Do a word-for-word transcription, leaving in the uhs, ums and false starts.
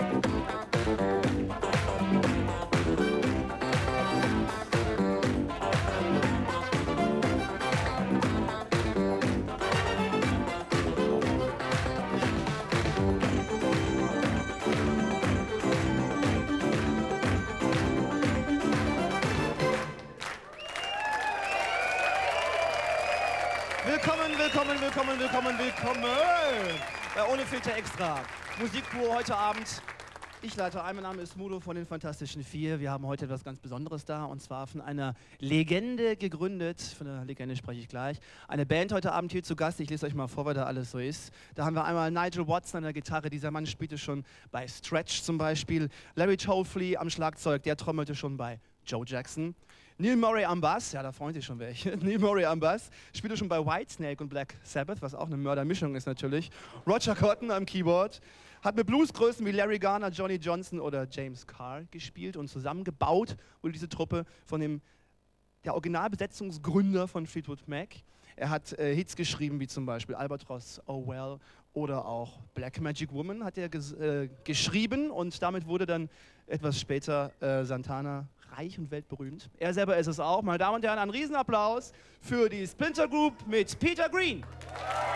Willkommen, willkommen, willkommen, willkommen, willkommen bei Ohne Filter Extra. Musikduo heute Abend. Ich leite ein, mein Name ist Mudo von den Fantastischen Vier. Wir haben heute etwas ganz Besonderes da, und zwar von einer Legende gegründet. Von der Legende spreche ich gleich. Eine Band heute Abend hier zu Gast. Ich lese euch mal vor, wer da alles so ist. Da haben wir einmal Nigel Watson an der Gitarre. Dieser Mann spielte schon bei Stretch zum Beispiel. Larry Toffoli am Schlagzeug, der trommelte schon bei Joe Jackson. Neil Murray am Bass, ja, da freuen sich schon welche. Neil Murray am Bass, spielte schon bei Whitesnake und Black Sabbath, was auch eine Mördermischung ist natürlich. Roger Cotton am Keyboard, hat mit Bluesgrößen wie Larry Garner, Johnny Johnson oder James Carr gespielt, und zusammengebaut wurde diese Truppe von dem der Originalbesetzungsgründer von Fleetwood Mac. Er hat äh, Hits geschrieben wie zum Beispiel Albatross, Oh Well oder auch Black Magic Woman hat er ges äh, geschrieben, und damit wurde dann etwas später äh, Santana reich und weltberühmt. Er selber ist es auch. Meine Damen und Herren, einen Riesenapplaus für die Splinter Group mit Peter Green.